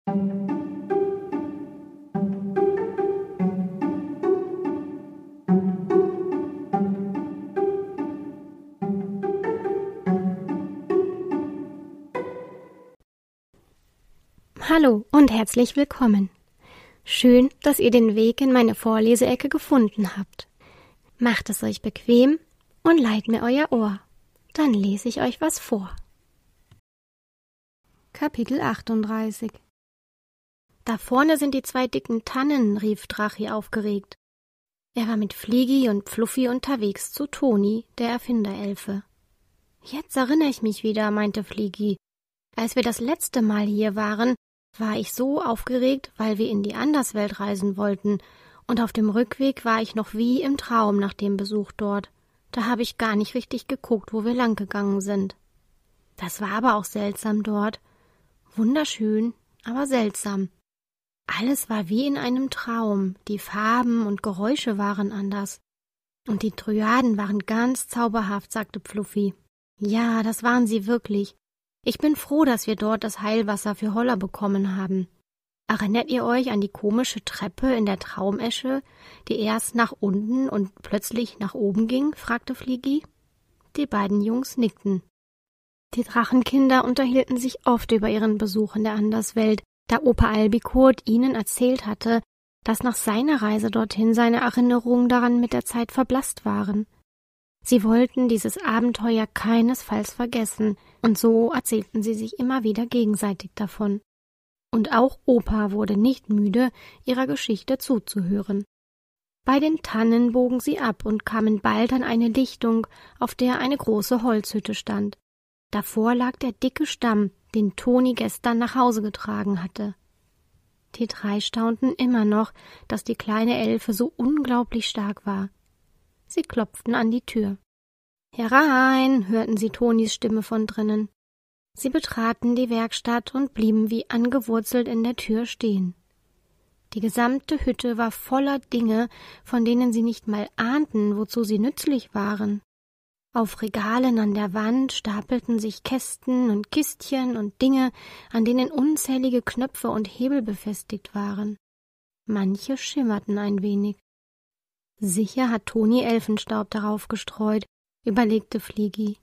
Hallo und herzlich willkommen. Schön, dass ihr den Weg in meine Vorleseecke gefunden habt. Macht es euch bequem und leiht mir euer Ohr. Dann lese ich euch was vor. Kapitel 38. Da vorne sind die 2 dicken Tannen, rief Drachi aufgeregt. Er war mit Fliegi und Fluffi unterwegs zu Toni, der Erfinderelfe. Jetzt erinnere ich mich wieder, meinte Fliegi. Als wir das letzte Mal hier waren, war ich so aufgeregt, weil wir in die Anderswelt reisen wollten, und auf dem Rückweg war ich noch wie im Traum nach dem Besuch dort. Da habe ich gar nicht richtig geguckt, wo wir lang gegangen sind. Das war aber auch seltsam dort. Wunderschön, aber seltsam. Alles war wie in einem Traum, die Farben und Geräusche waren anders. Und die Dryaden waren ganz zauberhaft, sagte Fluffi. Ja, das waren sie wirklich. Ich bin froh, dass wir dort das Heilwasser für Holler bekommen haben. Erinnert ihr euch an die komische Treppe in der Traumesche, die erst nach unten und plötzlich nach oben ging? Fragte Fliegi. Die beiden Jungs nickten. Die Drachenkinder unterhielten sich oft über ihren Besuch in der Anderswelt, da Opa Albikurt ihnen erzählt hatte, dass nach seiner Reise dorthin seine Erinnerungen daran mit der Zeit verblasst waren. Sie wollten dieses Abenteuer keinesfalls vergessen, und so erzählten sie sich immer wieder gegenseitig davon. Und auch Opa wurde nicht müde, ihrer Geschichte zuzuhören. Bei den Tannen bogen sie ab und kamen bald an eine Lichtung, auf der eine große Holzhütte stand. Davor lag der dicke Stamm, den Toni gestern nach Hause getragen hatte. Die 3 staunten immer noch, dass die kleine Elfe so unglaublich stark war. Sie klopften an die Tür. »Herein«, hörten sie Tonis Stimme von drinnen. Sie betraten die Werkstatt und blieben wie angewurzelt in der Tür stehen. Die gesamte Hütte war voller Dinge, von denen sie nicht mal ahnten, wozu sie nützlich waren. Auf Regalen an der Wand stapelten sich Kästen und Kistchen und Dinge, an denen unzählige Knöpfe und Hebel befestigt waren. Manche schimmerten ein wenig. Sicher hat Toni Elfenstaub darauf gestreut, überlegte Fliegi.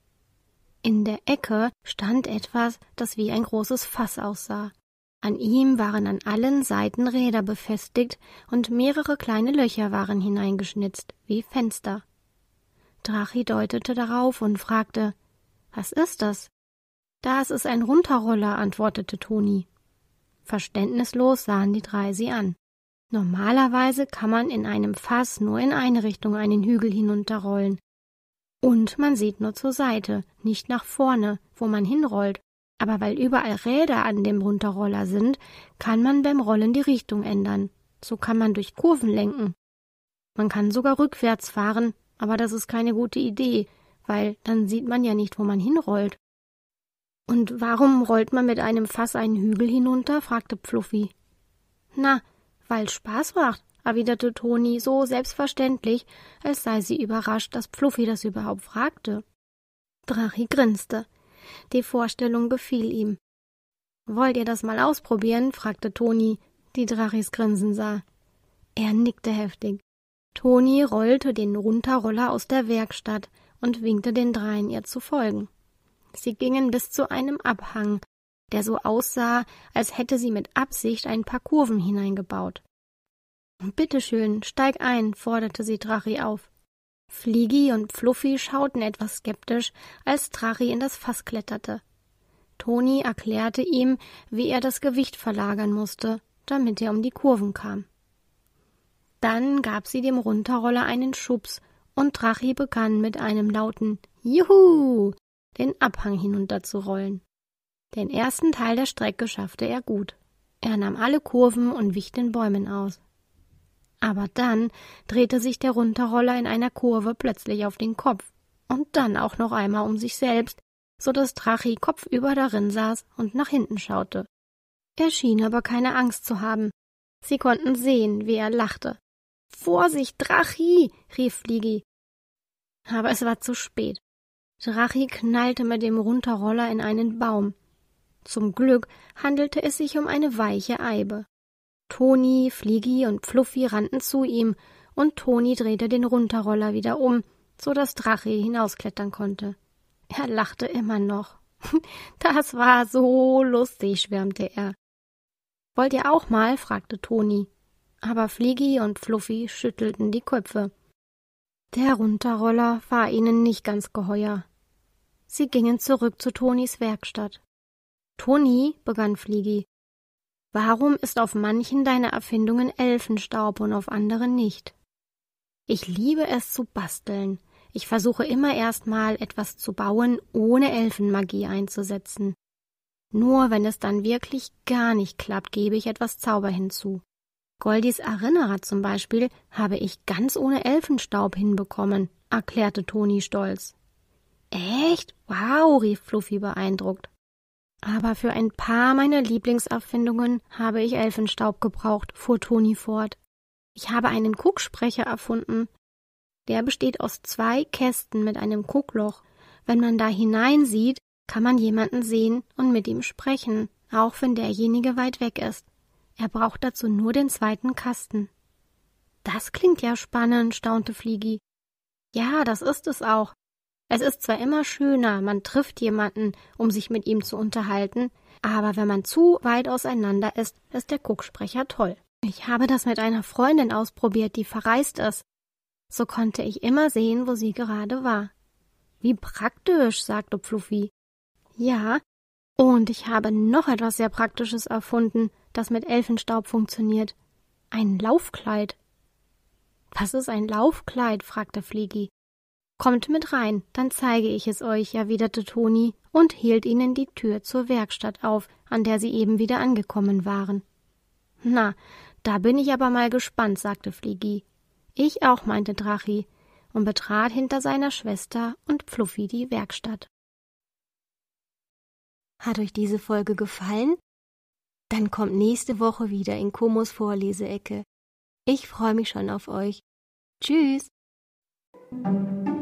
In der Ecke stand etwas, das wie ein großes Fass aussah. An ihm waren an allen Seiten Räder befestigt und mehrere kleine Löcher waren hineingeschnitzt, wie Fenster. Drachi deutete darauf und fragte, »Was ist das?« »Das ist ein Runterroller«, antwortete Toni. Verständnislos sahen die 3 sie an. Normalerweise kann man in einem Fass nur in eine Richtung einen Hügel hinunterrollen. Und man sieht nur zur Seite, nicht nach vorne, wo man hinrollt. Aber weil überall Räder an dem Runterroller sind, kann man beim Rollen die Richtung ändern. So kann man durch Kurven lenken. Man kann sogar rückwärts fahren, aber das ist keine gute Idee, weil dann sieht man ja nicht, wo man hinrollt. »Und warum rollt man mit einem Fass einen Hügel hinunter?« fragte Fluffi. »Na, weil Spaß macht«, erwiderte Toni so selbstverständlich, als sei sie überrascht, dass Fluffi das überhaupt fragte. Drachi grinste. Die Vorstellung gefiel ihm. »Wollt ihr das mal ausprobieren?« fragte Toni, die Drachis Grinsen sah. Er nickte heftig. Toni rollte den Runterroller aus der Werkstatt und winkte den 3, ihr zu folgen. Sie gingen bis zu einem Abhang, der so aussah, als hätte sie mit Absicht ein paar Kurven hineingebaut. »Bitte schön, steig ein«, forderte sie Drachi auf. Fliegi und Fluffi schauten etwas skeptisch, als Drachi in das Fass kletterte. Toni erklärte ihm, wie er das Gewicht verlagern musste, damit er um die Kurven kam. Dann gab sie dem Runterroller einen Schubs und Drachi begann mit einem lauten »Juhu!« den Abhang hinunterzurollen. Den ersten Teil der Strecke schaffte er gut. Er nahm alle Kurven und wich den Bäumen aus. Aber dann drehte sich der Runterroller in einer Kurve plötzlich auf den Kopf und dann auch noch einmal um sich selbst, so dass Drachi kopfüber darin saß und nach hinten schaute. Er schien aber keine Angst zu haben. Sie konnten sehen, wie er lachte. »Vorsicht, Drachi!« rief Fliegi. Aber es war zu spät. Drachi knallte mit dem Runterroller in einen Baum. Zum Glück handelte es sich um eine weiche Eibe. Toni, Fliegi und Fluffi rannten zu ihm, und Toni drehte den Runterroller wieder um, so dass Drachi hinausklettern konnte. Er lachte immer noch. Das war so lustig, schwärmte er. Wollt ihr auch mal? Fragte Toni. Aber Fliegi und Fluffi schüttelten die Köpfe. Der Runterroller war ihnen nicht ganz geheuer. Sie gingen zurück zu Tonis Werkstatt. »Toni«, begann Fliegi, »warum ist auf manchen deiner Erfindungen Elfenstaub und auf anderen nicht?« »Ich liebe es zu basteln. Ich versuche immer erst mal etwas zu bauen, ohne Elfenmagie einzusetzen. Nur wenn es dann wirklich gar nicht klappt, gebe ich etwas Zauber hinzu. Goldis Erinnerer zum Beispiel habe ich ganz ohne Elfenstaub hinbekommen«, erklärte Toni stolz. »Echt? Wow«, rief Fluffi beeindruckt. »Aber für ein paar meiner Lieblingserfindungen habe ich Elfenstaub gebraucht«, fuhr Toni fort. »Ich habe einen Gucksprecher erfunden. Der besteht aus 2 Kästen mit einem Guckloch. Wenn man da hineinsieht, kann man jemanden sehen und mit ihm sprechen, auch wenn derjenige weit weg ist. Er braucht dazu nur den 2. Kasten.« »Das klingt ja spannend«, staunte Fliegi. »Ja, das ist es auch. Es ist zwar immer schöner, man trifft jemanden, um sich mit ihm zu unterhalten, aber wenn man zu weit auseinander ist der Gucksprecher toll. Ich habe das mit einer Freundin ausprobiert, die verreist ist. So konnte ich immer sehen, wo sie gerade war.« »Wie praktisch«, sagte Fluffi. »Ja, und ich habe noch etwas sehr Praktisches erfunden, das mit Elfenstaub funktioniert. Ein Laufkleid.« »Was ist ein Laufkleid?«, fragte Fliegi. »Kommt mit rein, dann zeige ich es euch«, erwiderte Toni und hielt ihnen die Tür zur Werkstatt auf, an der sie eben wieder angekommen waren. »Na, da bin ich aber mal gespannt«, sagte Fliegi. »Ich auch«, meinte Drachi und betrat hinter seiner Schwester und Fluffi die Werkstatt. Hat euch diese Folge gefallen? Dann kommt nächste Woche wieder in Komos Vorleseecke. Ich freue mich schon auf euch. Tschüss!